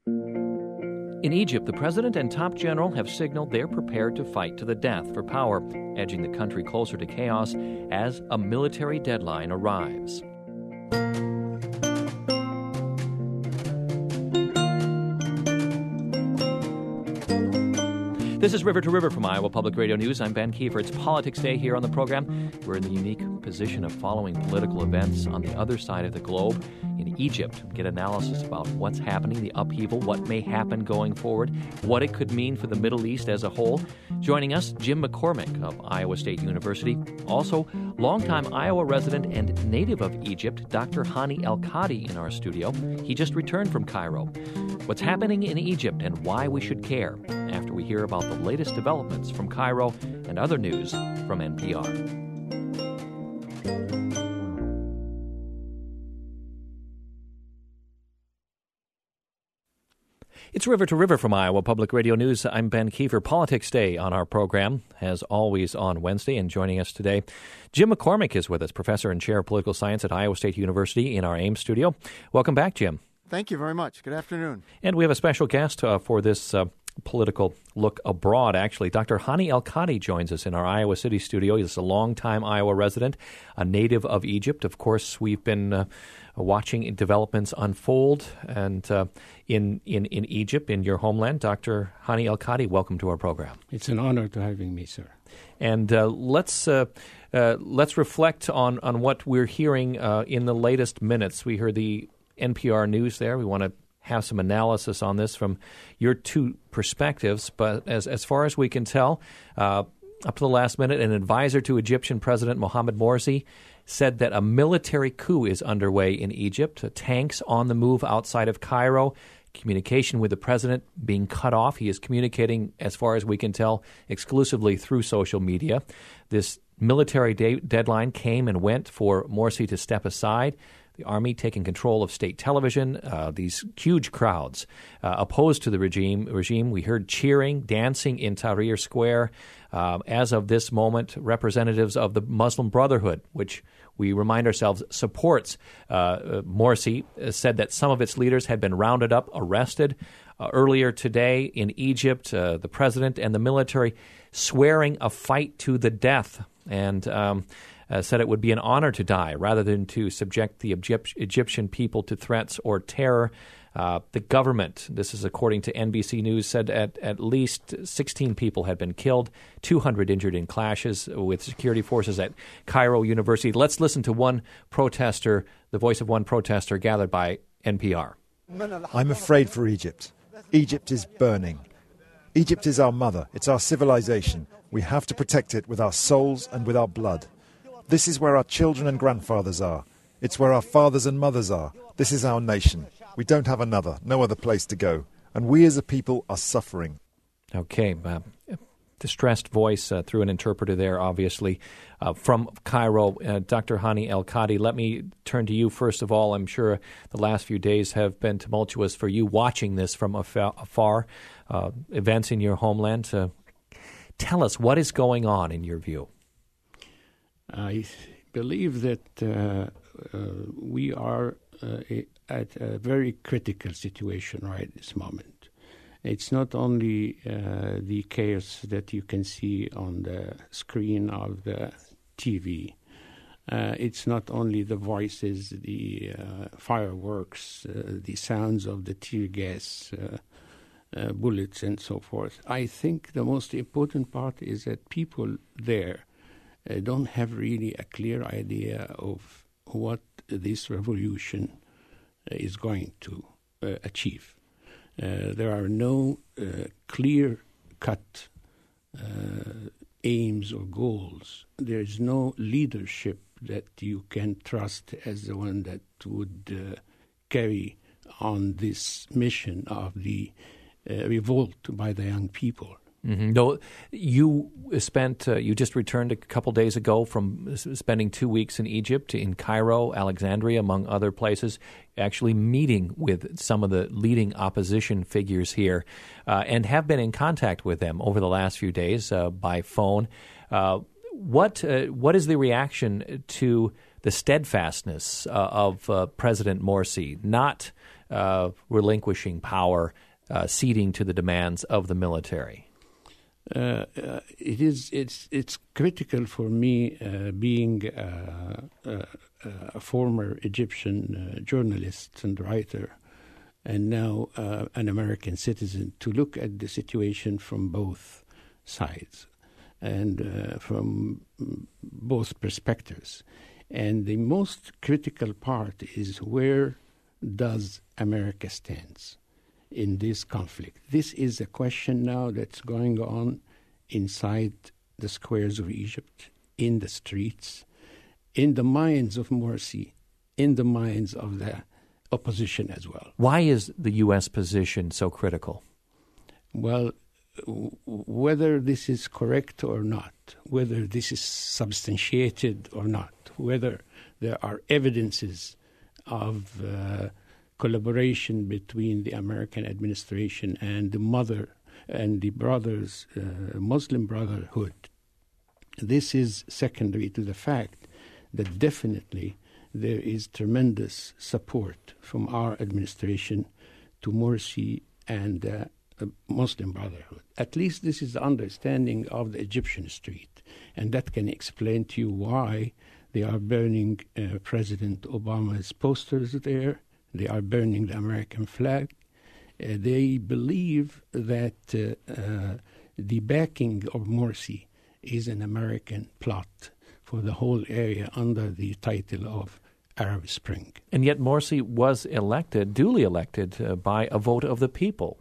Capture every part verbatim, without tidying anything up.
In Egypt, the president and top general have signaled they're prepared to fight to the death for power, edging the country closer to chaos as a military deadline arrives. This is River to River from Iowa Public Radio News. I'm Ben Kiefer. It's Politics Day here on the program. We're in the unique position of following political events on the other side of the globe in Egypt. Get analysis about what's happening, the upheaval, what may happen going forward, what it could mean for the Middle East as a whole. Joining us, Jim McCormick of Iowa State University. Also, longtime Iowa resident and native of Egypt, Doctor Hani El-Kadi in our studio. He just returned from Cairo. What's happening in Egypt and why we should care after we hear about the latest developments from Cairo and other news from N P R. It's River to River from Iowa Public Radio News. I'm Ben Kiefer. Politics Day on our program, as always on Wednesday. And joining us today, Jim McCormick is with us, professor and chair of political science at Iowa State University in our Ames studio. Welcome back, Jim. Thank you very much. Good afternoon. And we have a special guest uh, for this uh, political look abroad, actually. Doctor Hani El-Kadi joins us in our Iowa City studio. He's a longtime Iowa resident, a native of Egypt. Of course, we've been uh, watching developments unfold and uh, in, in, in Egypt, in your homeland. Doctor Hani El-Kadi, welcome to our program. It's an honor to having me, sir. And uh, let's uh, uh, let's reflect on, on what we're hearing uh, in the latest minutes. We heard the N P R News there. We want to have some analysis on this from your two perspectives. But as as far as we can tell, uh, up to the last minute, an advisor to Egyptian President Mohamed Morsi said that a military coup is underway in Egypt. Uh, tanks on the move outside of Cairo. Communication with the president being cut off. He is communicating, as far as we can tell, exclusively through social media. This military de- deadline came and went for Morsi to step aside. The army taking control of state television, uh, these huge crowds uh, opposed to the regime. Regime. We heard cheering, dancing in Tahrir Square. Uh, as of this moment, representatives of the Muslim Brotherhood, which we remind ourselves supports uh, Morsi, uh, said that some of its leaders had been rounded up, arrested. Uh, earlier today in Egypt, uh, the president and the military swearing a fight to the death. And um, Uh, said it would be an honor to die rather than to subject the Egypt- Egyptian people to threats or terror. Uh, the government, this is according to N B C News, said at, at least sixteen people had been killed, two hundred injured in clashes with security forces at Cairo University. Let's listen to one protester, the voice of one protester gathered by N P R. I'm afraid for Egypt. Egypt is burning. Egypt is our mother. It's our civilization. We have to protect it with our souls and with our blood. This is where our children and grandfathers are. It's where our fathers and mothers are. This is our nation. We don't have another, no other place to go. And we as a people are suffering. Okay. Uh, distressed voice uh, through an interpreter there, obviously, uh, from Cairo. Uh, Doctor Hani El-Kadi, let me turn to you first of all. I'm sure the last few days have been tumultuous for you watching this from afar, uh, events in your homeland. Uh, tell us, what is going on in your view? I believe that uh, uh, we are uh, at a very critical situation right at this moment. It's not only uh, the chaos that you can see on the screen of the T V. Uh, it's not only the voices, the uh, fireworks, uh, the sounds of the tear gas, uh, uh, bullets, and so forth. I think the most important part is that people there Uh, don't have really a clear idea of what this revolution uh, is going to uh, achieve. Uh, there are no uh, clear-cut uh, aims or goals. There is no leadership that you can trust as the one that would uh, carry on this mission of the uh, revolt by the young people. Mm-hmm. No, you spent, uh, you just returned a couple days ago from spending two weeks in Egypt, in Cairo, Alexandria, among other places, actually meeting with some of the leading opposition figures here, uh, and have been in contact with them over the last few days uh, by phone. Uh, what uh, what is the reaction to the steadfastness uh, of uh, President Morsi, not uh, relinquishing power, uh, ceding to the demands of the military? Uh, uh, it is. It's. It's critical for me, uh, being uh, uh, a former Egyptian uh, journalist and writer, and now uh, an American citizen, to look at the situation from both sides and uh, from both perspectives. And the most critical part is, where does America stand in this conflict? This is a question now that's going on inside the squares of Egypt, in the streets, in the minds of Morsi, in the minds of the opposition as well. Why is the U S position so critical? Well, w- whether this is correct or not, whether this is substantiated or not, whether there are evidences of uh, collaboration between the American administration and the mother and the brothers, uh, Muslim Brotherhood, this is secondary to the fact that definitely there is tremendous support from our administration to Morsi and uh, Muslim Brotherhood. At least this is the understanding of the Egyptian street, and that can explain to you why they are burning uh, President Obama's posters there. They are burning the American flag. Uh, they believe that uh, uh, the backing of Morsi is an American plot for the whole area under the title of Arab Spring. And yet Morsi was elected, duly elected, uh, by a vote of the people,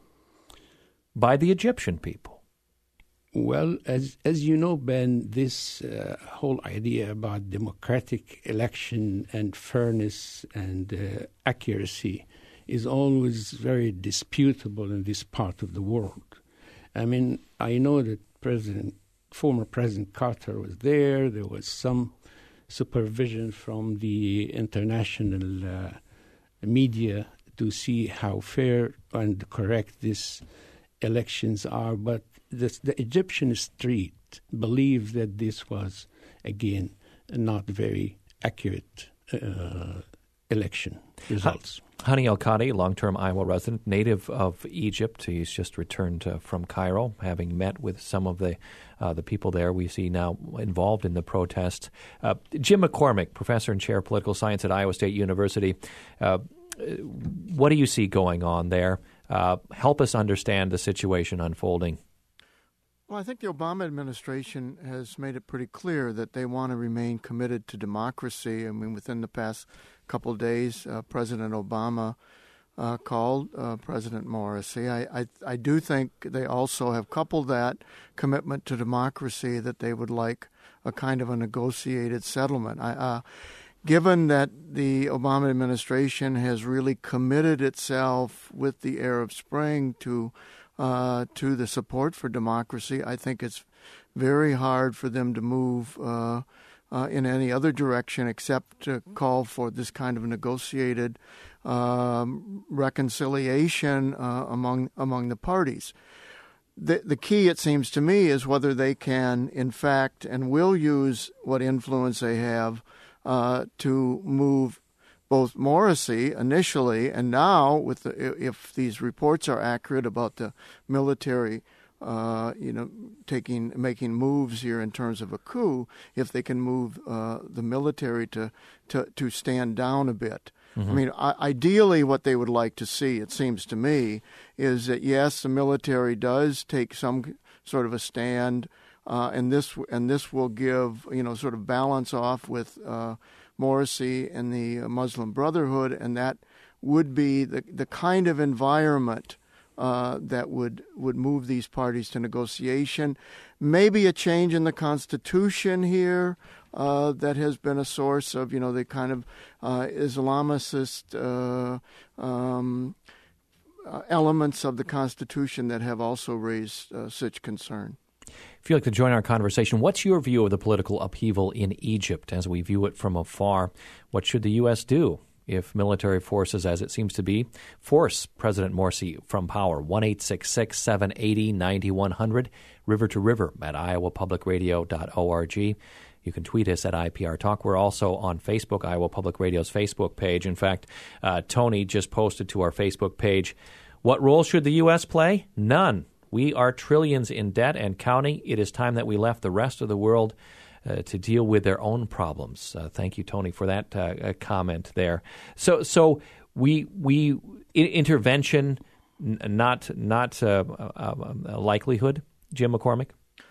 by the Egyptian people. Well, as as you know, Ben, this uh, whole idea about democratic election and fairness and uh, accuracy is always very disputable in this part of the world. I mean, I know that President, former President Carter was there. There was some supervision from the international uh, media to see how fair and correct these elections are, but the, the Egyptian street believed that this was, again, not very accurate uh, election results. Hani El-Kadi, long-term Iowa resident, native of Egypt. He's just returned uh, from Cairo, having met with some of the uh, the people there we see now involved in the protest. Uh, Jim McCormick, professor and chair of political science at Iowa State University. Uh, what do you see going on there? Uh, help us understand the situation unfolding. Well, I think the Obama administration has made it pretty clear that they want to remain committed to democracy. I mean, within the past couple of days, uh, President Obama uh, called uh, President Morsi. I, I I do think they also have coupled that commitment to democracy that they would like a kind of a negotiated settlement. I, uh, given that the Obama administration has really committed itself with the Arab Spring to Uh, to the support for democracy, I think it's very hard for them to move uh, uh, in any other direction except to call for this kind of negotiated um, reconciliation uh, among among the parties. The, the key, it seems to me, is whether they can, in fact, and will use what influence they have uh, to move both Morsi initially and now, with the, if these reports are accurate about the military, uh, you know, taking making moves here in terms of a coup, if they can move uh, the military to, to to stand down a bit. Mm-hmm. I mean, I, ideally, what they would like to see, it seems to me, is that yes, the military does take some sort of a stand, uh, and this and this will give, you know, sort of balance off with Uh, Morsi and the Muslim Brotherhood, and that would be the the kind of environment uh, that would, would move these parties to negotiation. Maybe a change in the Constitution here uh, that has been a source of, you know, the kind of uh, Islamicist uh, um, uh, elements of the Constitution that have also raised uh, such concern. If you'd like to join our conversation, what's your view of the political upheaval in Egypt as we view it from afar? What should the U S do if military forces, as it seems to be, force President Morsi from power? one eight six six, seven eight zero, nine one zero zero, river to river at iowa public radio dot org. You can tweet us at I P R Talk. We're also on Facebook, Iowa Public Radio's Facebook page. In fact, uh, Tony just posted to our Facebook page, what role should the U S play? None. We are trillions in debt and counting. It is time that we left the rest of the world uh, to deal with their own problems. Uh, thank you, Tony, for that uh, comment there. So, so we we intervention, n- not not uh, a, a likelihood. Jim McCormick.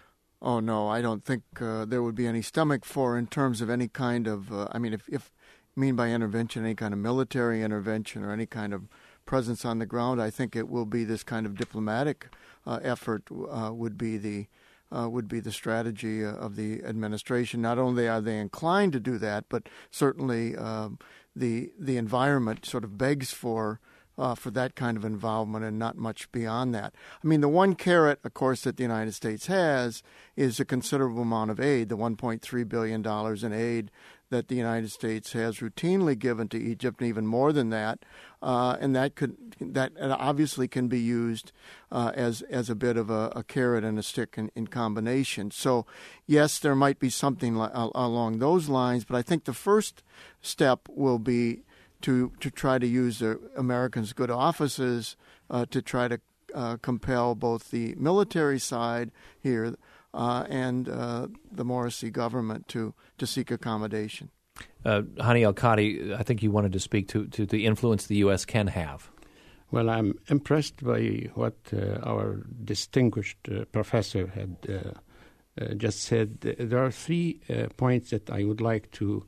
Oh no, I don't think uh, there would be any stomach for in terms of any kind of. Uh, I mean, if if mean by intervention any kind of military intervention or any kind of presence on the ground, I think it will be this kind of diplomatic uh, effort uh, would be the uh, would be the strategy uh, of the administration. Not only are they inclined to do that, but certainly um, the the environment sort of begs for uh, for that kind of involvement and not much beyond that. I mean, the one carrot, of course, that the United States has is a considerable amount of aid, the one point three billion dollars in aid that the United States has routinely given to Egypt, and even more than that, uh, and that could that obviously can be used uh, as as a bit of a, a carrot and a stick in, in combination. So, yes, there might be something li- along those lines, but I think the first step will be to to try to use the Americans' good offices uh, to try to uh, compel both the military side here. Uh, and uh, the Morsi government to, to seek accommodation. Uh, Hani Al-Kadi, I think you wanted to speak to, to the influence the U S can have. Well, I'm impressed by what uh, our distinguished uh, professor had uh, uh, just said. There are three uh, points that I would like to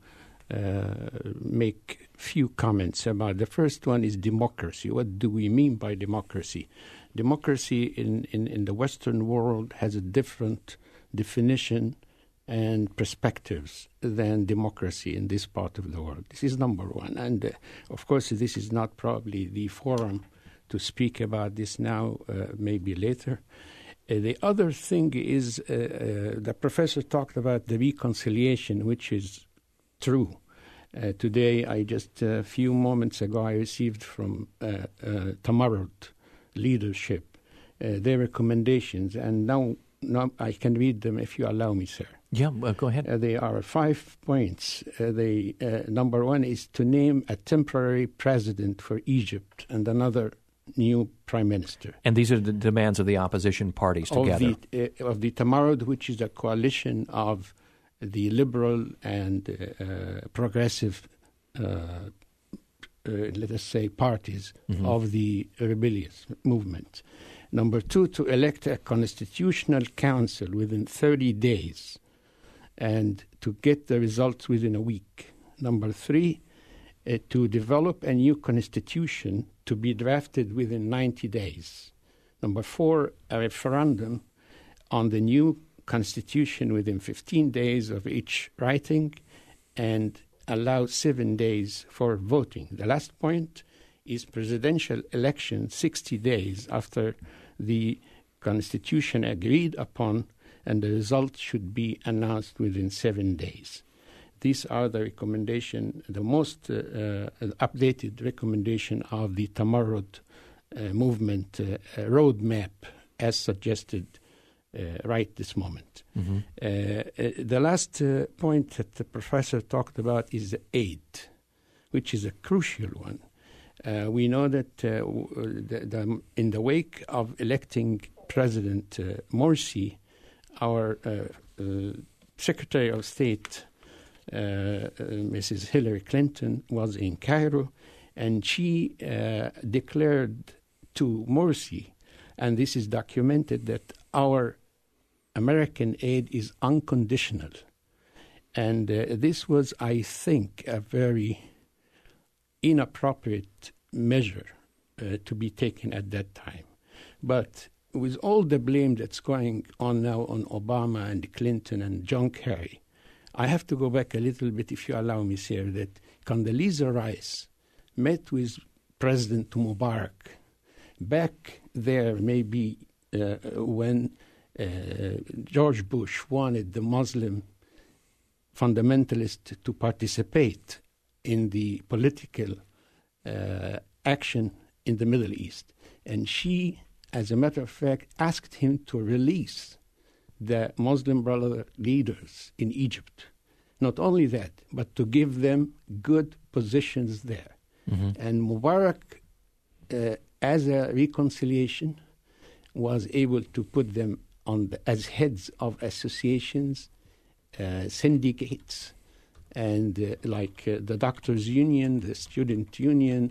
uh, make few comments about. The first one is democracy. What do we mean by democracy? Democracy in, in, in the Western world has a different definition and perspectives than democracy in this part of the world. This is number one. And, uh, of course, this is not probably the forum to speak about this now, uh, maybe later. Uh, the other thing is uh, uh, the professor talked about the reconciliation, which is true. Uh, today, I just a uh, few moments ago, I received from uh, uh, Tamarud leadership uh, their recommendations, and now, now I can read them if you allow me, sir. Yeah, well, go ahead. Uh, they are five points. Uh, they, uh, number one is to name a temporary president for Egypt and another new prime minister. And these are the demands of the opposition parties together. Of the, uh, of the Tamarud, which is a coalition of the liberal and uh, uh, progressive uh, Uh, let us say, parties mm-hmm. of the rebellious movement. Number two, to elect a constitutional council within thirty days and to get the results within a week. Number three, uh, to develop a new constitution to be drafted within ninety days. Number four, a referendum on the new constitution within fifteen days of each writing, and allow seven days for voting. The last point is presidential election sixty days after the constitution agreed upon, and the result should be announced within seven days. These are the recommendation, the most uh, uh, updated recommendation of the Tamarud uh, movement uh, roadmap as suggested Uh, right this moment. Mm-hmm. Uh, uh, the last uh, point that the professor talked about is the aid, which is a crucial one. Uh, we know that uh, the, the, in the wake of electing President uh, Morsi, our uh, uh, Secretary of State, uh, uh, Missus Hillary Clinton, was in Cairo, and she uh, declared to Morsi, and this is documented, that our American aid is unconditional. And uh, this was, I think, a very inappropriate measure uh, to be taken at that time. But with all the blame that's going on now on Obama and Clinton and John Kerry, I have to go back a little bit, if you allow me, sir, that Condoleezza Rice met with President Mubarak back there maybe uh, when Uh, George Bush wanted the Muslim fundamentalists to participate in the political uh, action in the Middle East. And she, as a matter of fact, asked him to release the Muslim Brotherhood leaders in Egypt Not only that, but to give them good positions there. Mm-hmm. And Mubarak, uh, as a reconciliation, was able to put them on the, as heads of associations, uh, syndicates, and uh, like uh, the Doctors' Union, the Student Union,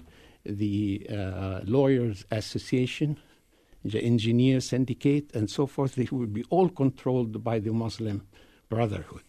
the uh, Lawyers' Association, the Engineer Syndicate, and so forth. They will be all controlled by the Muslim Brotherhood.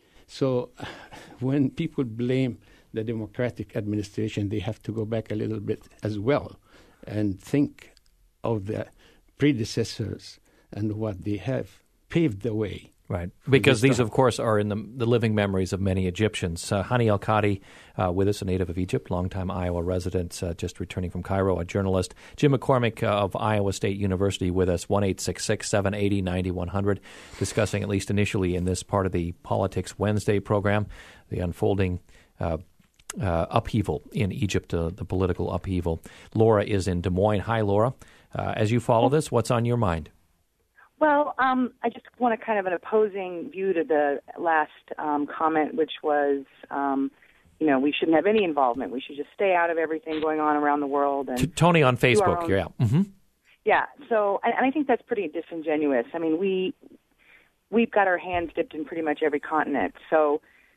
So when people blame the Democratic administration, they have to go back a little bit as well and think of the predecessors and what they have paved the way. Right, because these, of course, are in the, the living memories of many Egyptians. Uh, Hani El-Kadi uh, with us, a native of Egypt, longtime Iowa resident, uh, just returning from Cairo, a journalist. Jim McCormick uh, of Iowa State University with us, one eight six six, seven eight zero, nine one zero zero, discussing, at least initially in this part of the Politics Wednesday program, the unfolding uh, uh, upheaval in Egypt, uh, the political upheaval. Laura is in Des Moines. Hi, Laura. Uh, as you follow this, what's on your mind? Well, um, I just want a kind of an opposing view to the last um, comment, which was, um, you know, we shouldn't have any involvement. We should just stay out of everything going on around the world. And T- Tony on Facebook, yeah. Mm-hmm. Yeah, so, and, and I think that's pretty disingenuous. I mean, we, we've got our hands dipped in pretty much every continent, so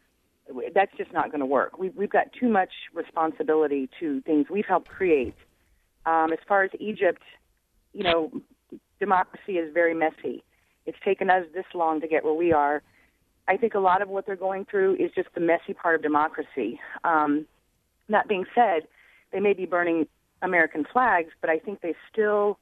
that's just not going to work. We've, we've got too much responsibility to things we've helped create. Um, as far as Egypt, you know, democracy is very messy. It's taken us this long to get where we are. I think a lot of what they're going through is just the messy part of democracy. Um, that being said, they may be burning American flags, but I think they still,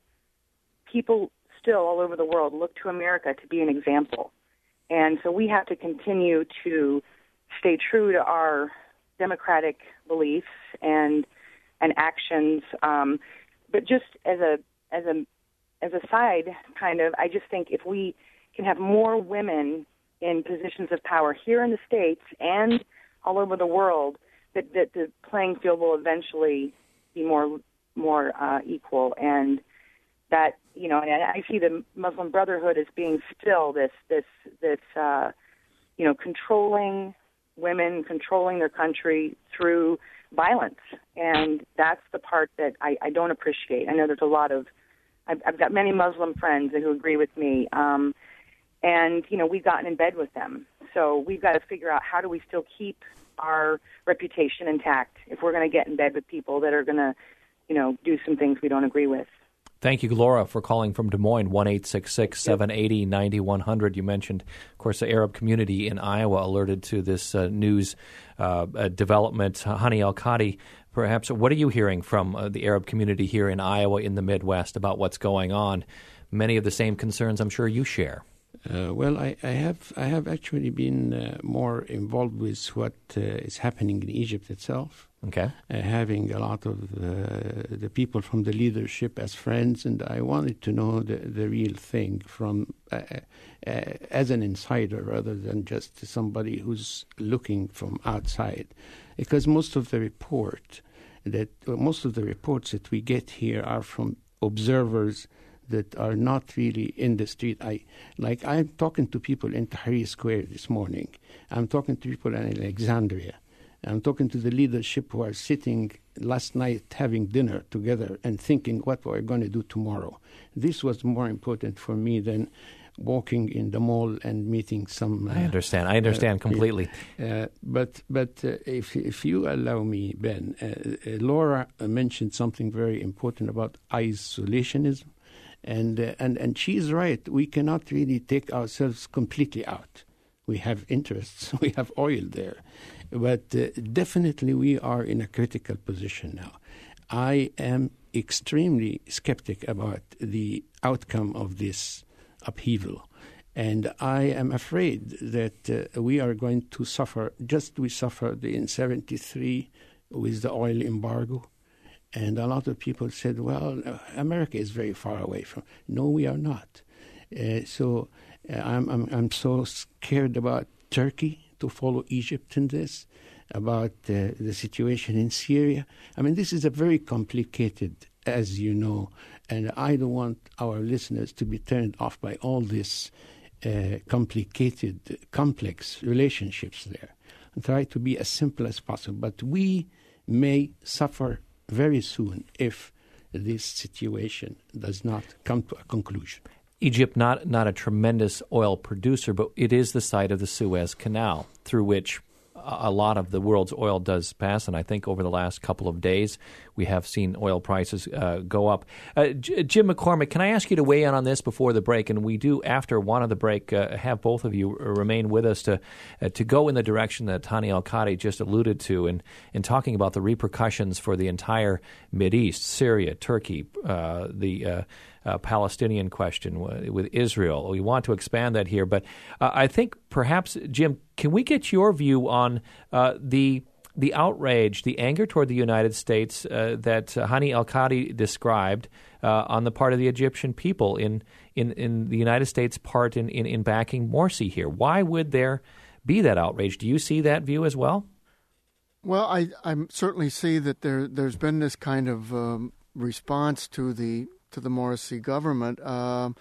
people still all over the world look to America to be an example. And so we have to continue to stay true to our democratic beliefs and and actions. Um, but just as a as a As a side, kind of, I just think if we can have more women in positions of power here in the States and all over the world, that, that the playing field will eventually be more more uh, equal. And that, you know, and I see the Muslim Brotherhood as being still this this this uh, you know, controlling women, controlling their country through violence, and that's the part that I, I don't appreciate. I know there's a lot of I've, I've got many Muslim friends who agree with me, um, and, you know, we've gotten in bed with them. So we've got to figure out how do we still keep our reputation intact if we're going to get in bed with people that are going to, you know, do some things we don't agree with. Thank you, Laura, for calling from Des Moines, one eight six six, seven eight zero, nine one zero zero. You mentioned, of course, the Arab community in Iowa alerted to this uh, news uh, uh, development. Hani El-Kadi, perhaps, what are you hearing from uh, the Arab community here in Iowa, in the Midwest, about what's going on? Many of the same concerns I'm sure you share. Uh, well, I, I have I have actually been uh, more involved with what uh, is happening in Egypt itself. Okay, uh, having a lot of uh, the people from the leadership as friends, and I wanted to know the, the real thing from uh, uh, as an insider rather than just somebody who's looking from outside, because most of the report that uh, most of the reports that we get here are from observers that are not really in the street. I like I'm talking to people in Tahrir Square this morning. I'm talking to people in Alexandria. I'm talking to the leadership who are sitting last night having dinner together and thinking what we're going to do tomorrow. This was more important for me than walking in the mall and meeting some. Uh, I understand. I understand uh, completely. Uh, but but uh, if if you allow me, Ben, uh, uh, Laura mentioned something very important about isolationism. And, uh, and and she's right. We cannot really take ourselves completely out. We have interests. We have oil there. But uh, definitely we are in a critical position now. I am extremely skeptic about the outcome of this upheaval. And I am afraid that uh, we are going to suffer, just we suffered in seventy-three with the oil embargo. And a lot of people said, well, America is very far away from. No, we are not. Uh, so uh, I'm, I'm I'm so scared about Turkey to follow Egypt in this, about uh, the situation in Syria. I mean, this is a very complicated, as you know, and I don't want our listeners to be turned off by all this uh, complicated, complex relationships there, and try to be as simple as possible. But we may suffer very soon if this situation does not come to a conclusion. Egypt, not not a tremendous oil producer, but it is the site of the Suez Canal, through which a lot of the world's oil does pass, and I think over the last couple of days we have seen oil prices uh, go up. Uh, J- Jim McCormick, can I ask you to weigh in on this before the break? And we do, after one of the break, uh, have both of you remain with us to uh, to go in the direction that Hani El-Kadi just alluded to in, in talking about the repercussions for the entire Mideast, Syria, Turkey, uh, the uh, Uh, Palestinian question w- with Israel. We want to expand that here, but uh, I think perhaps, Jim, can we get your view on uh, the the outrage, the anger toward the United States uh, that uh, Hani El-Kadi described uh, on the part of the Egyptian people in in, in the United States' part in, in, in backing Morsi here? Why would there be that outrage? Do you see that view as well? Well, I, I certainly see that there there's been this kind of um, response to the to the Morsi government. Um,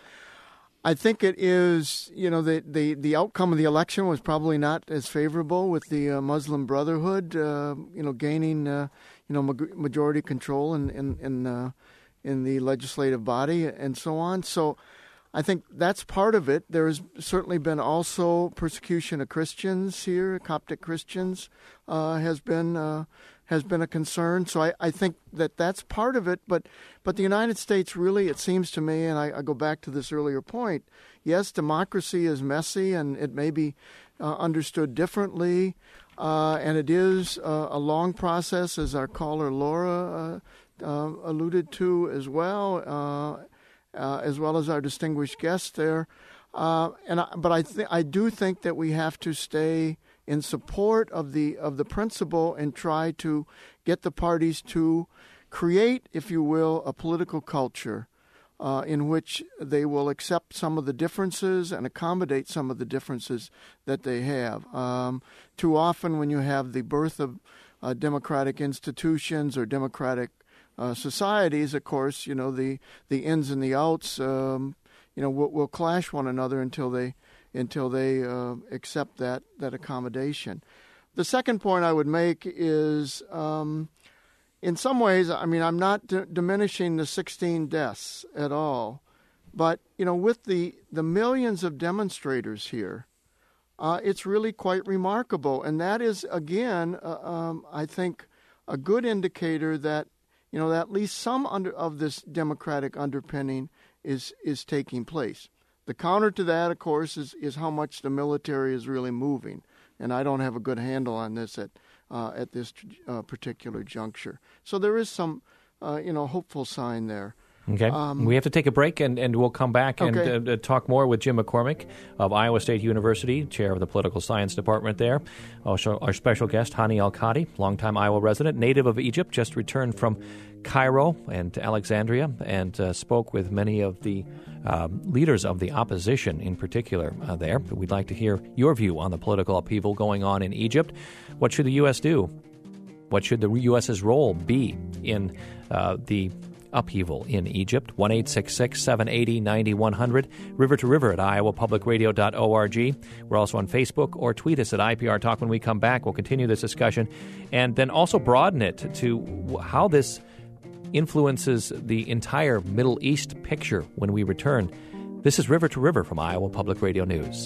I think it is, you know, the, the, the outcome of the election was probably not as favorable with the uh, Muslim Brotherhood, uh, you know, gaining, uh, you know, majority control in in in, uh, in the legislative body and so on. So I think that's part of it. There has certainly been also persecution of Christians here, Coptic Christians uh, has been uh, has been a concern. So I, I think that that's part of it. But but the United States really, it seems to me, and I, I go back to this earlier point, yes, democracy is messy and it may be uh, understood differently. Uh, and it is uh, a long process, as our caller Laura uh, uh, alluded to as well, uh, uh, as well as our distinguished guest there. Uh, and I, but I th- I do think that we have to stay in support of the of the principle and try to get the parties to create, if you will, a political culture uh, in which they will accept some of the differences and accommodate some of the differences that they have. Um, too often when you have the birth of uh, democratic institutions or democratic uh, societies, of course, you know, the, the ins and the outs, um, you know, will, will clash one another until they until they uh, accept that, that accommodation. The second point I would make is, um, in some ways, I mean, I'm not d- diminishing the sixteen deaths at all, but, you know, with the, the millions of demonstrators here, uh, it's really quite remarkable. And that is, again, uh, um, I think, a good indicator that, you know, that at least some under, of this democratic underpinning is is taking place. The counter to that, of course, is, is how much the military is really moving. And I don't have a good handle on this at uh, at this uh, particular juncture. So there is some, uh, you know, hopeful sign there. Okay. Um, we have to take a break, and, and we'll come back and okay. uh, talk more with Jim McCormick of Iowa State University, chair of the Political Science Department there. Also, our special guest, Hani El-Kadi, longtime Iowa resident, native of Egypt, just returned from Cairo and Alexandria, and uh, spoke with many of the uh, leaders of the opposition in particular uh, there. But we'd like to hear your view on the political upheaval going on in Egypt. What should the U S do? What should the U S's role be in uh, the upheaval in Egypt? one eight six six, seven eight zero, nine one zero zero, river to river at iowa public radio dot org. We're also on Facebook, or tweet us at I P R Talk. When we come back, we'll continue this discussion and then also broaden it to how this influences the entire Middle East picture when we return. This is River to River from Iowa Public Radio News.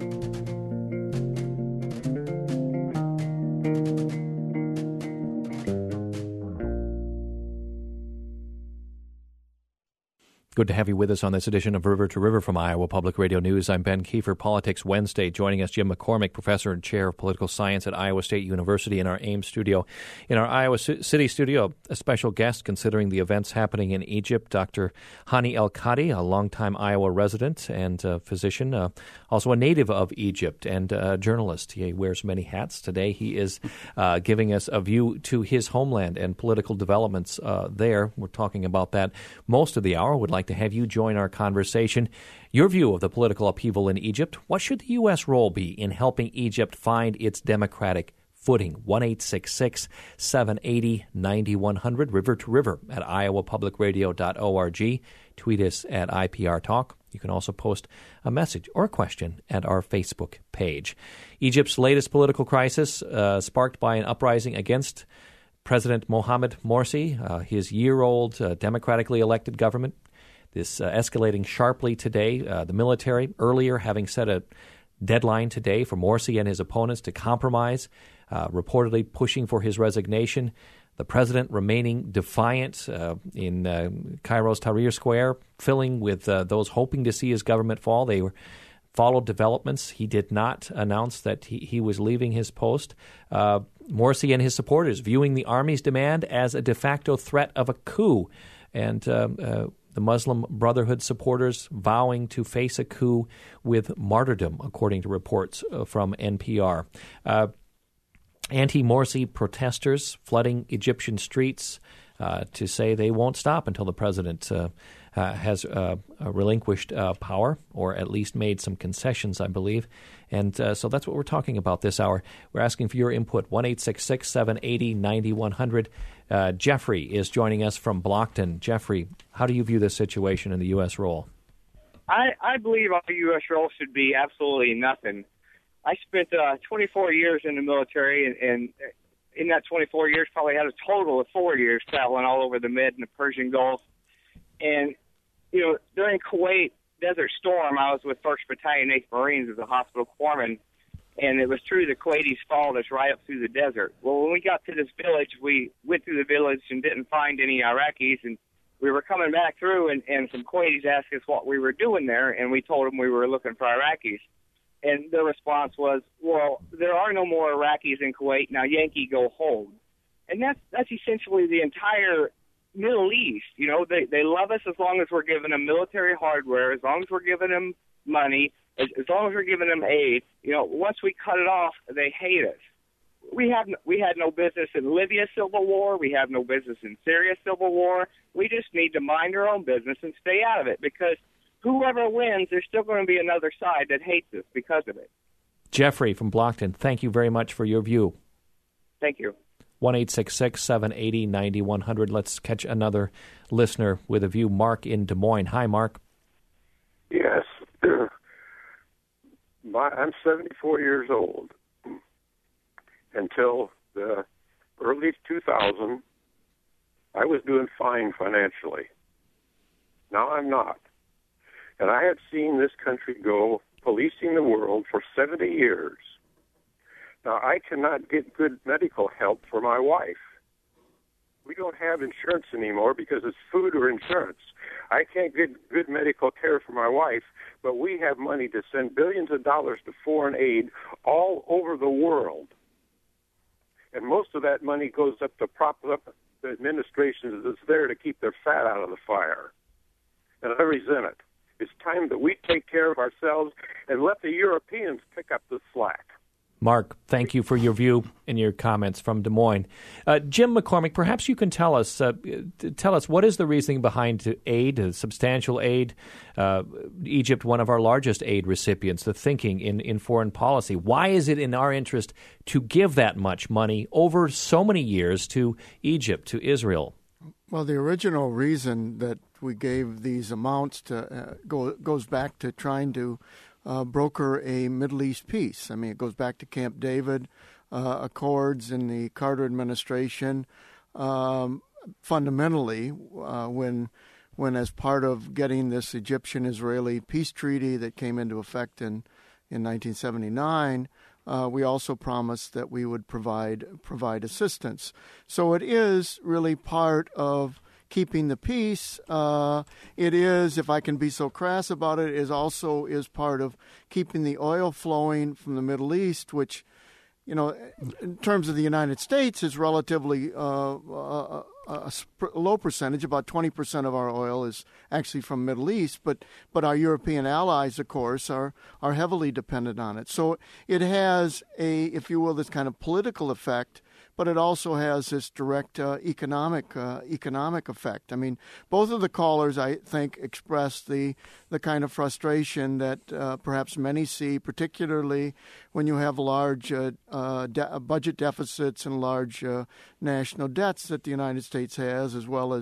Good to have you with us on this edition of River to River from Iowa Public Radio News. I'm Ben Kiefer, Politics Wednesday. Joining us, Jim McCormick, professor and chair of political science at Iowa State University in our Ames studio. In our Iowa City studio, a special guest considering the events happening in Egypt, Doctor Hani El-Kadi, a longtime Iowa resident and uh, physician, uh, also a native of Egypt and a journalist. He wears many hats. Today he is uh, giving us a view to his homeland and political developments uh, there. We're talking about that most of the hour. Would like to have you join our conversation. Your view of the political upheaval in Egypt. What should the U S role be in helping Egypt find its democratic footing? one eight six six, seven eight zero, nine one zero zero, river to river at iowa public radio dot org. Tweet us at I P R Talk. You can also post a message or a question at our Facebook page. Egypt's latest political crisis, uh, sparked by an uprising against President Mohamed Morsi, uh, his year-old uh, democratically elected government. This uh, escalating sharply today. Uh, the military, earlier having set a deadline today for Morsi and his opponents to compromise, uh, reportedly pushing for his resignation. The president remaining defiant uh, in uh, Cairo's Tahrir Square, filling with uh, those hoping to see his government fall. They were followed developments. He did not announce that he, he was leaving his post. Uh, Morsi and his supporters viewing the army's demand as a de facto threat of a coup. And uh, uh, the Muslim Brotherhood supporters vowing to face a coup with martyrdom, according to reports uh, from N P R. Uh, Anti-Morsi protesters flooding Egyptian streets uh, to say they won't stop until the president uh, uh, has uh, relinquished uh, power, or at least made some concessions, I believe. And uh, so that's what we're talking about this hour. We're asking for your input, one eight six six, seven eight zero, nine one zero zero. Uh, Jeffrey is joining us from Blockton. Jeffrey, how do you view this situation in the U S role? I, I believe our U S role should be absolutely nothing. I spent uh, twenty-four years in the military, and, and in that twenty-four years, probably had a total of four years traveling all over the Med and the Persian Gulf. And, you know, during Kuwait Desert Storm, I was with first Battalion, eighth Marines as a hospital corpsman, and it was true the Kuwaitis followed us right up through the desert. Well, when we got to this village, we went through the village and didn't find any Iraqis, and we were coming back through, and, and some Kuwaitis asked us what we were doing there, and we told them we were looking for Iraqis. And their response was, well, there are no more Iraqis in Kuwait. Now, Yankee, go home. And that's that's essentially the entire Middle East. You know, they, they love us as long as we're giving them military hardware, as long as we're giving them money, as, as long as we're giving them aid. You know, once we cut it off, they hate us. We have we had no business in Libya civil war. We have no business in Syria civil war. We just need to mind our own business and stay out of it, because whoever wins, there's still going to be another side that hates us because of it. Jeffrey from Blockton, thank you very much for your view. Thank you. one eight six six, seven eight zero, nine one zero zero. Let's catch another listener with a view. Mark in Des Moines. Hi, Mark. Yes. My, I'm seventy-four years old. Until the early two thousand, I was doing fine financially. Now I'm not. And I have seen this country go policing the world for seventy years. Now, I cannot get good medical help for my wife. We don't have insurance anymore because it's food or insurance. I can't get good medical care for my wife, but we have money to send billions of dollars to foreign aid all over the world. And most of that money goes up to prop up the administration that's there to keep their fat out of the fire. And I resent it. It's time that we take care of ourselves and let the Europeans pick up the slack. Mark, thank you for your view and your comments from Des Moines. Uh, Jim McCormick, perhaps you can tell us uh, tell us what is the reasoning behind aid, uh, substantial aid. Uh, Egypt, one of our largest aid recipients, the thinking in, in foreign policy. Why is it in our interest to give that much money over so many years to Egypt, to Israel? Well, the original reason that we gave these amounts to uh, go, goes back to trying to Uh, broker a Middle East peace. I mean, it goes back to Camp David uh, Accords in the Carter administration. Um, fundamentally, uh, when, when as part of getting this Egyptian-Israeli peace treaty that came into effect in, in nineteen seventy-nine, uh, we also promised that we would provide provide assistance. So it is really part of keeping the peace. Uh, it is, if I can be so crass about it, is also is part of keeping the oil flowing from the Middle East, which, you know, in terms of the United States, is relatively uh, a, a, a low percentage. About twenty percent of our oil is actually from Middle East, but but our European allies, of course, are are heavily dependent on it. So it has a, if you will, this kind of political effect, but it also has this direct uh, economic uh, economic effect. I mean, both of the callers, I think, expressed the the kind of frustration that uh, perhaps many see, particularly when you have large uh, uh, de- budget deficits and large uh, national debts that the United States has, as well as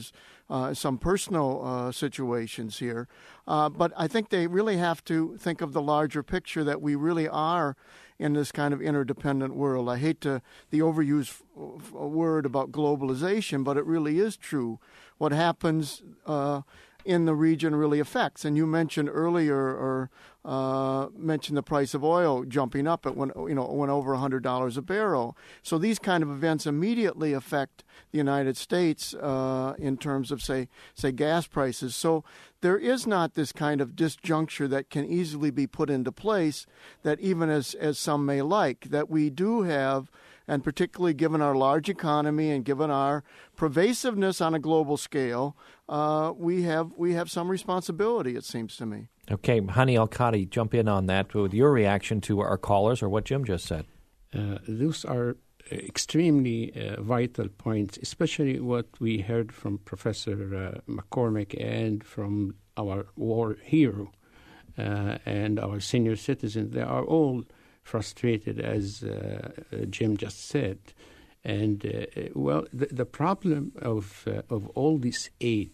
uh, some personal uh, situations here. Uh, but I think they really have to think of the larger picture that we really are in this kind of interdependent world. I hate to, the overused f- word about globalization, but it really is true. What happens uh, in the region really affects. And you mentioned earlier, or uh, mentioned the price of oil jumping up. It went, you know, it went over one hundred dollars a barrel. So these kind of events immediately affect the United States uh, in terms of, say, say gas prices. So there is not this kind of disjuncture that can easily be put into place that even as, as some may like, that we do have, and particularly given our large economy and given our pervasiveness on a global scale, uh, we have we have some responsibility, it seems to me. Okay, Hani Al-Kadi, jump in on that with your reaction to our callers or what Jim just said. Uh, those are extremely uh, vital points, especially what we heard from Professor uh, McCormick and from our war hero uh, and our senior citizens. They are all frustrated, as uh, Jim just said. And, uh, well, the, the problem of, uh, of all this aid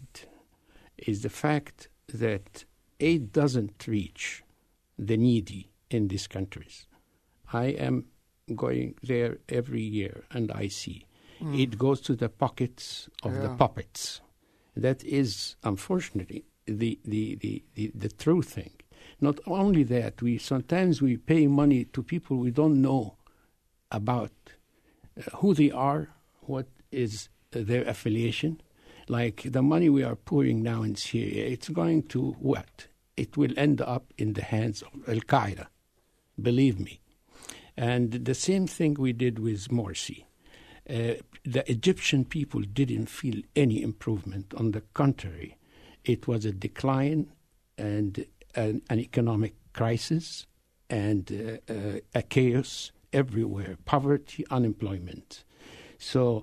is the fact that aid doesn't reach the needy in these countries. I am going there every year, and I see. Mm. It goes to the pockets of yeah. the puppets. That is, unfortunately, the, the, the, the, the true thing. Not only that, we sometimes we pay money to people we don't know about uh, who they are, what is uh, their affiliation. Like the money we are pouring now in Syria, it's going to what? It will end up in the hands of Al-Qaeda, believe me. And the same thing we did with Morsi. Uh, the Egyptian people didn't feel any improvement. On the contrary, it was a decline and an, an economic crisis and uh, uh, a chaos everywhere, poverty, unemployment. So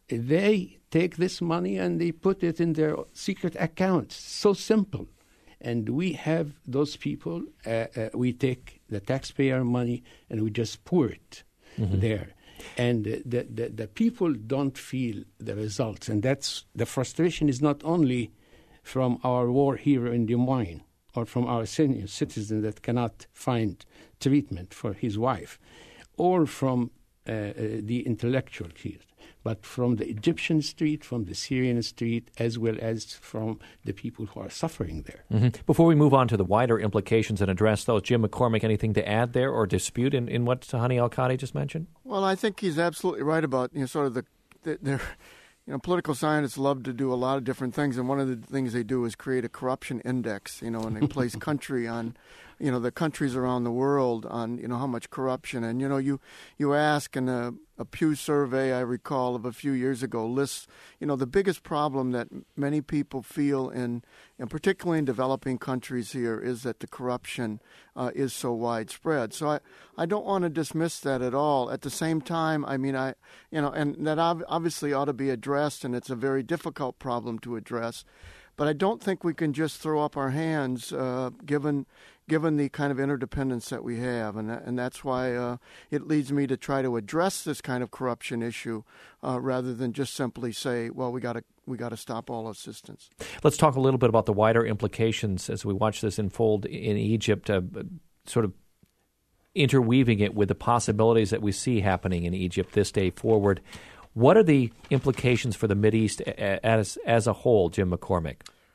they take this money and they put it in their secret accounts. So simple. And we have those people, uh, uh, we take the taxpayer money and we just pour it mm-hmm. there. And uh, the, the, the people don't feel the results. And that's the frustration is not only from our war hero in Des Moines or from our senior citizen that cannot find treatment for his wife or from uh, uh, the intellectual here, but from the Egyptian street, from the Syrian street, as well as from the people who are suffering there. Mm-hmm. Before we move on to the wider implications and address those, Jim McCormick, anything to add there or dispute in, in what Hani Al-Kadi just mentioned? Well, I think he's absolutely right about, you know, sort of the, the, the you know, political scientists love to do a lot of different things, and one of the things they do is create a corruption index, you know, and they place country on, you know, the countries around the world on, you know, how much corruption. And, you know, you, you ask in a, a Pew survey, I recall, of a few years ago, lists, you know, the biggest problem that many people feel in, and particularly in developing countries here, is that the corruption uh, is so widespread. So I, I don't want to dismiss that at all. At the same time, I mean, I, you know, and that ob- obviously ought to be addressed, and it's a very difficult problem to address. But I don't think we can just throw up our hands, uh, given given the kind of interdependence that we have, and that, and that's why uh, it leads me to try to address this kind of corruption issue uh, rather than just simply say, well, we got to we got to stop all assistance. Let's talk a little bit about the wider implications as we watch this unfold in Egypt, uh, sort of interweaving it with the possibilities that we see happening in Egypt this day forward. What are the implications for the Mideast as as a whole, Jim McCormick?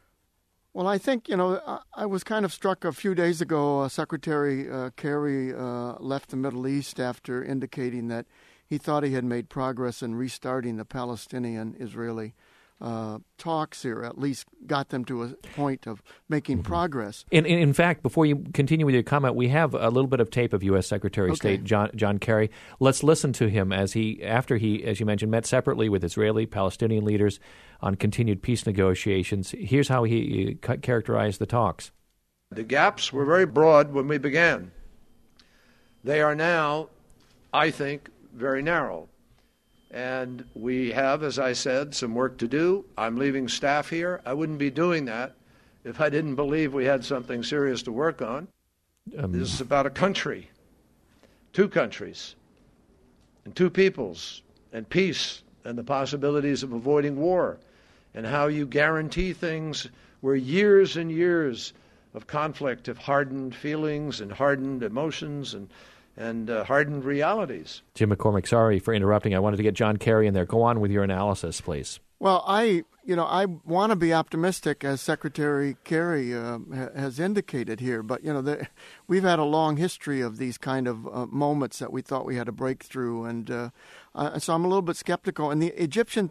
Well, I think, you know, I was kind of struck a few days ago. Uh, Secretary uh, Kerry uh, left the Middle East after indicating that he thought he had made progress in restarting the Palestinian-Israeli uh, talks here, at least got them to a point of making mm-hmm. progress. In, in, in fact, before you continue with your comment, we have a little bit of tape of U S. Secretary of okay. State John, John Kerry. Let's listen to him as he, after he, as you mentioned, met separately with Israeli, Palestinian leaders on continued peace negotiations. Here's how he uh, characterized the talks. The gaps were very broad when we began. They are now, I think, very narrow. And we have, as I said, some work to do. I'm leaving staff here. I wouldn't be doing that if I didn't believe we had something serious to work on. Um, this is about a country, two countries, and two peoples, and peace, and the possibilities of avoiding war. and how you guarantee things where years and years of conflict have hardened feelings and hardened emotions and and uh, hardened realities. Jim McCormick, sorry for interrupting. I wanted to get John Kerry in there. Go on with your analysis, please. Well, I, you know, I want to be optimistic, as Secretary Kerry uh, ha- has indicated here. But you know, the, we've had a long history of these kind of uh, moments that we thought we had a breakthrough, and uh, uh, so I'm a little bit skeptical. And the Egyptian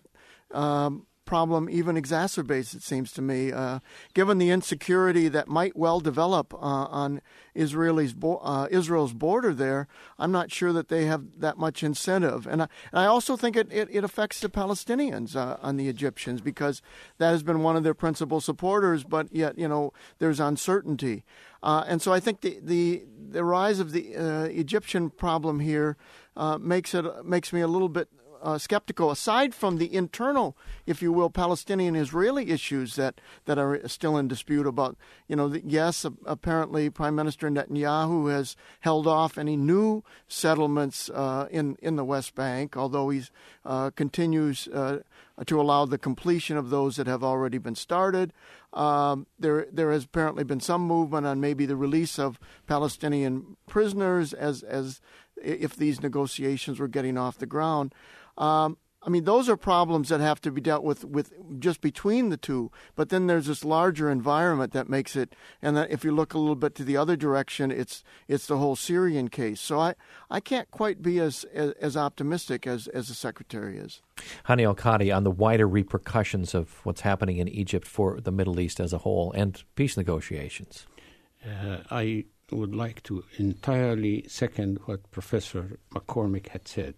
um, problem even exacerbates, it seems to me, uh, given the insecurity that might well develop uh, on Israelis bo- uh, Israel's border there. I'm not sure that they have that much incentive. And I, and I also think it, it, it affects the Palestinians uh, on the Egyptians, because that has been one of their principal supporters, but yet, you know, there's uncertainty. Uh, and so I think the, the, the rise of the uh, Egyptian problem here uh, makes it makes me a little bit Uh, skeptical, aside from the internal, if you will, Palestinian-Israeli issues that, that are still in dispute about, you know, the, yes, uh, apparently Prime Minister Netanyahu has held off any new settlements uh, in, in the West Bank, although he uh, continues uh, to allow the completion of those that have already been started. Um, there, there has apparently been some movement on maybe the release of Palestinian prisoners as, as if these negotiations were getting off the ground. Um, I mean, those are problems that have to be dealt with, with just between the two. But then there's this larger environment that makes it, and that if you look a little bit to the other direction, it's it's the whole Syrian case. So I, I can't quite be as, as as optimistic as as the Secretary is. Hani El-Kadi, on the wider repercussions of what's happening in Egypt for the Middle East as a whole and peace negotiations. Uh, I would like to entirely second what Professor McCormick had said.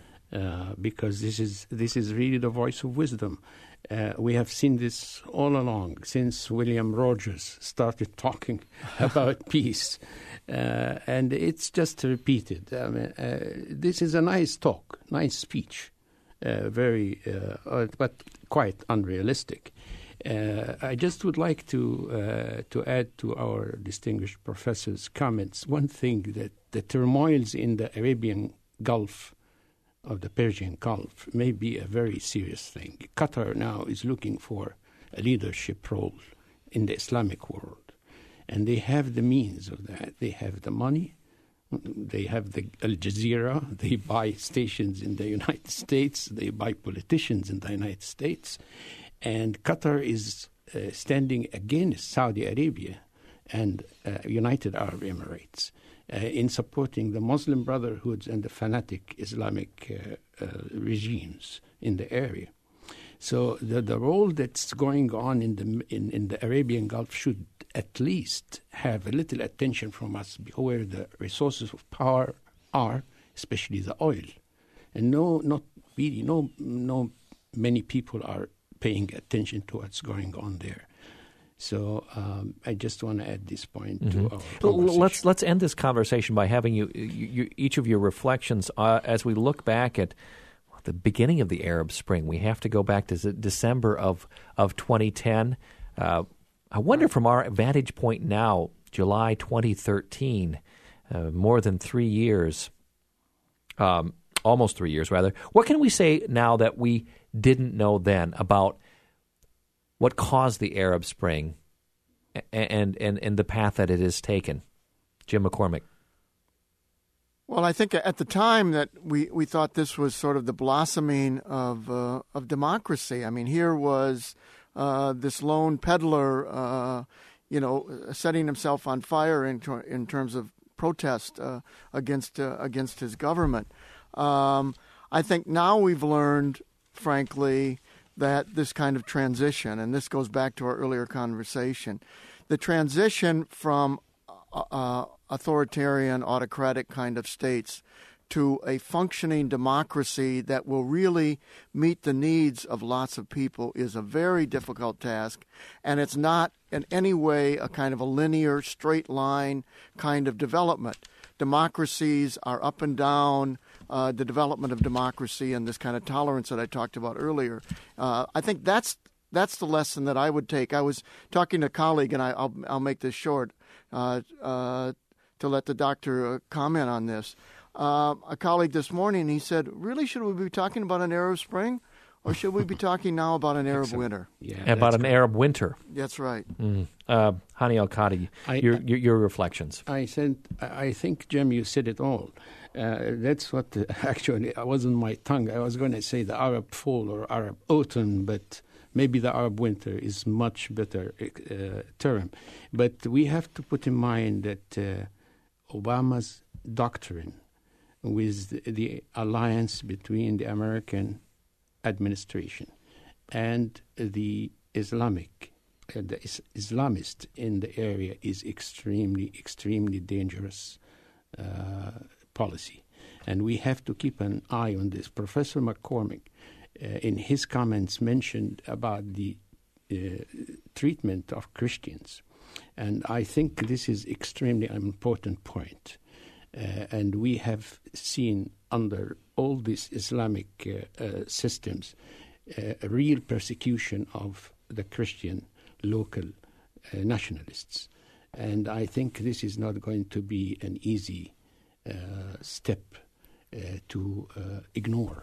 Uh, because this is this is really the voice of wisdom. Uh, we have seen this all along since William Rogers started talking about peace, uh, and it's just repeated. I mean, uh, this is a nice talk, nice speech, uh, very, uh, but quite unrealistic. Uh, I just would like to uh, to add to our distinguished professor's comments one thing, that the turmoils in the Arabian Gulf, of the Persian Gulf, may be a very serious thing. Qatar now is looking for a leadership role in the Islamic world, and they have the means of that. They have the money, they have the Al Jazeera, they buy stations in the United States, they buy politicians in the United States, and Qatar is uh, standing against Saudi Arabia and uh, United Arab Emirates Uh, in supporting the Muslim Brotherhoods and the fanatic Islamic uh, uh, regimes in the area. So the, the role that's going on in the in, in the Arabian Gulf should at least have a little attention from us, where the resources of power are, especially the oil. And no, not really, no, no many people are paying attention to what's going on there. So um, I just want to add this point mm-hmm. to our conversation. Let's let's end this conversation by having you, you, you each of your reflections uh, as we look back at the beginning of the Arab Spring. We have to go back to December of of twenty ten. Uh, I wonder, from our vantage point now, July twenty thirteen, uh, more than three years, um, almost three years rather. What can we say now that we didn't know then about what caused the Arab Spring and, and, and the path that it has taken? Jim McCormick. Well, I think at the time that we, we thought this was sort of the blossoming of uh, of democracy. I mean, here was uh, this lone peddler, uh, you know, setting himself on fire in, in terms of protest uh, against uh, against his government. Um, I think now we've learned, frankly, that this kind of transition, and this goes back to our earlier conversation, the transition from uh, authoritarian, autocratic kind of states to a functioning democracy that will really meet the needs of lots of people is a very difficult task, and it's not in any way a kind of a linear, straight line kind of development. Democracies are up and down. Uh, the development of democracy and this kind of tolerance that I talked about earlier. Uh, I think that's that's the lesson that I would take. I was talking to a colleague, and I, I'll I'll make this short uh, uh, to let the doctor uh, comment on this. Uh, a colleague this morning, he said, "Really, should we be talking about an Arab Spring, Or should we be talking now about an Arab winter? Yeah, about an correct. Arab winter. That's right. Mm. Uh, Hani Al-Qadi, I- your, I- your your reflections. I said, I think, Jim, you said it all. Uh, that's what uh, actually I was on my tongue. I was going to say the Arab fall or Arab autumn, but maybe the Arab winter is much better uh, term. But we have to put in mind that uh, Obama's doctrine with the, the alliance between the American administration and the Islamic, uh, the is- Islamist in the area is extremely, extremely dangerous uh, policy. And we have to keep an eye on this. Professor McCormick, uh, in his comments, mentioned about the uh, treatment of Christians. And I think this is extremely an important point. Uh, and we have seen under all these Islamic uh, uh, systems uh, a real persecution of the Christian local uh, nationalists. And I think this is not going to be an easy uh, step uh, to uh, ignore.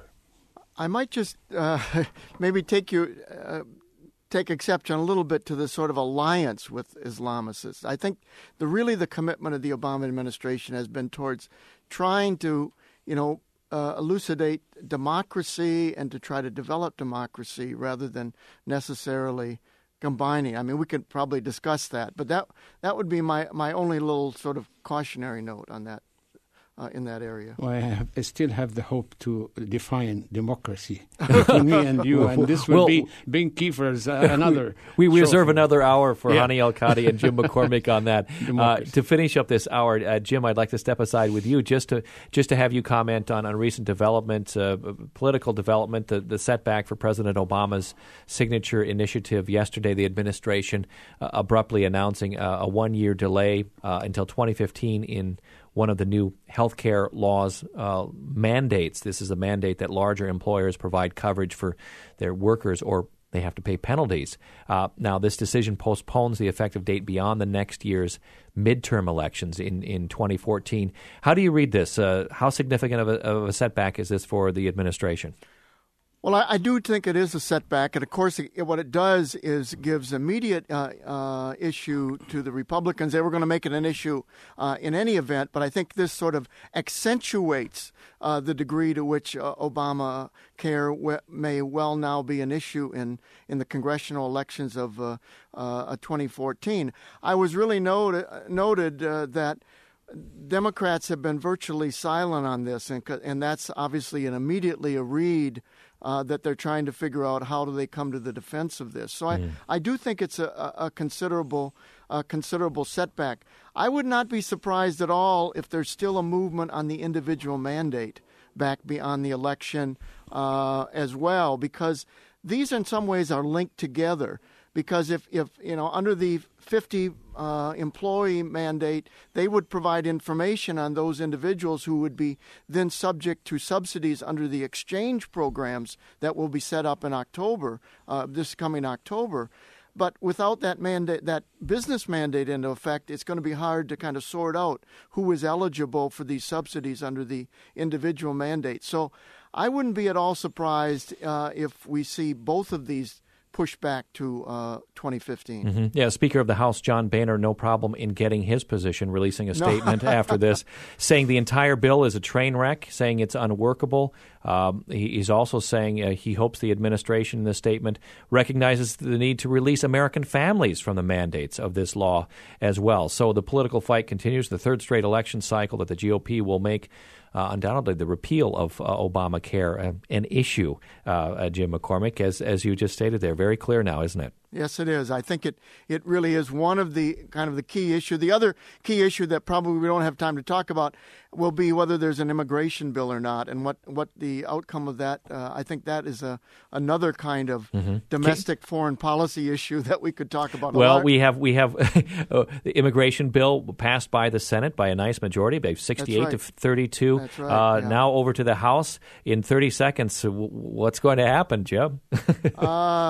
I might just uh, maybe take you uh, take exception a little bit to this sort of alliance with Islamicists. I think the really the commitment of the Obama administration has been towards trying to, you know, uh, elucidate democracy and to try to develop democracy rather than necessarily combining. I mean, we could probably discuss that, but that that would be my, my only little sort of cautionary note on that. Uh, in that area. Well, I, have, I still have the hope to define democracy between me and you, and this will well, be Bing Kiefer's uh, another. We, we reserve show. another hour for Yeah. Hani Al-Qadi and Jim McCormick on that. Uh, Democracy. to finish up this hour, uh, Jim, I'd like to step aside with you just to just to have you comment on, on recent development, uh, political development, the, the setback for President Obama's signature initiative yesterday, the administration uh, abruptly announcing uh, a one-year delay uh, until twenty fifteen in one of the new healthcare laws uh, mandates. This is a mandate that larger employers provide coverage for their workers or they have to pay penalties. Uh, now, this decision postpones the effective date beyond the next year's midterm elections in, in twenty fourteen. How do you read this? Uh, how significant of a, of a setback is this for the administration? Well, I, I do think it is a setback, and of course, it, what it does is gives immediate uh, uh, issue to the Republicans. They were going to make it an issue uh, in any event, but I think this sort of accentuates uh, the degree to which uh, Obamacare w- may well now be an issue in, in the congressional elections of uh, uh, twenty fourteen. I was really noted, noted uh, that Democrats have been virtually silent on this, and, and that's obviously an immediately a read uh, that they're trying to figure out how do they come to the defense of this. So mm. I, I do think it's a, a considerable a considerable setback. I would not be surprised at all if there's still a movement on the individual mandate back beyond the election uh, as well, because these in some ways are linked together. Because if, if you know, under the fifty uh, employee mandate, they would provide information on those individuals who would be then subject to subsidies under the exchange programs that will be set up in October, uh, this coming October. But without that mandate, that business mandate into effect, it's going to be hard to kind of sort out who is eligible for these subsidies under the individual mandate. So I wouldn't be at all surprised uh, if we see both of these push back to uh, twenty fifteen. Mm-hmm. Yeah, Speaker of the House John Boehner, no problem in getting his position, releasing a statement no. after this, saying the entire bill is a train wreck, saying it's unworkable. Um, he, he's also saying uh, he hopes the administration in this statement recognizes the need to release American families from the mandates of this law as well. So the political fight continues, the third straight election cycle that the G O P will make Uh, undoubtedly the repeal of uh, Obamacare uh, an issue, uh, uh, Jim McCormick, as as you just stated there. Very clear now, isn't it? Yes, it is. I think it, it really is one of the kind of the key issue. The other key issue that probably we don't have time to talk about will be whether there's an immigration bill or not, and what, what the outcome of that. Uh, I think that is a another kind of mm-hmm. domestic Can, foreign policy issue that we could talk about. Well, we have we have the immigration bill passed by the Senate by a nice majority, by sixty-eight right. to thirty-two. That's right. Uh, yeah. Now over to the House in thirty seconds. What's going to happen, Jim? uh,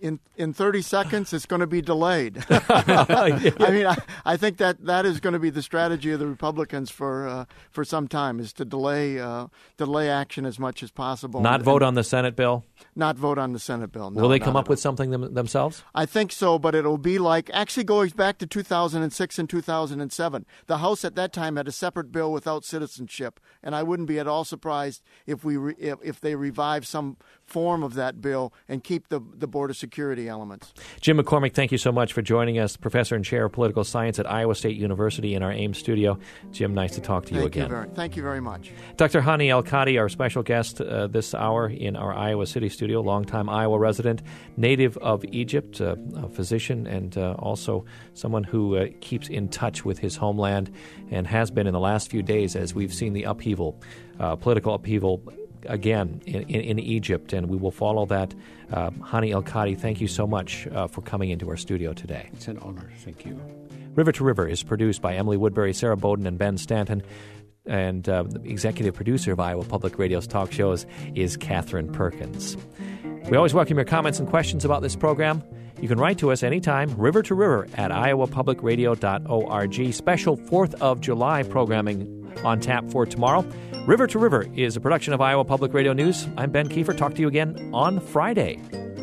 in in thirty seconds, it's going to be delayed. I mean, I, I think that that is going to be the strategy of the Republicans for uh, for some time, is to delay uh, delay action as much as possible. Not and, vote and on the Senate bill? Not vote on the Senate bill. No, Will they come up all. with something them, themselves? I think so, but it'll be like, actually goes back to two thousand six and two thousand seven. The House at that time had a separate bill without citizenship, and I wouldn't be at all surprised if we re, if, if they revive some form of that bill and keep the, the border security elements. Jim McCormick, thank you so much for joining us, Professor and Chair of Political Science at Iowa State University in our Ames studio. Jim, nice to talk to you thank again. You very, thank you very much. Doctor Hani El-Kadi, our special guest uh, this hour in our Iowa City studio, longtime Iowa resident, native of Egypt, uh, a physician, and uh, also someone who uh, keeps in touch with his homeland and has been in the last few days as we've seen the upheaval, uh, political upheaval again in, in, in Egypt, and we will follow that. Uh, Hani El-Kadi, thank you so much uh, for coming into our studio today. It's an honor. Thank you. River to River is produced by Emily Woodbury, Sarah Bowden, and Ben Stanton. And uh, the executive producer of Iowa Public Radio's talk shows is Catherine Perkins. We always welcome your comments and questions about this program. You can write to us anytime, river to river at iowa public radio dot org. Special fourth of July programming on tap for tomorrow. River to River is a production of Iowa Public Radio News. I'm Ben Kiefer. Talk to you again on Friday.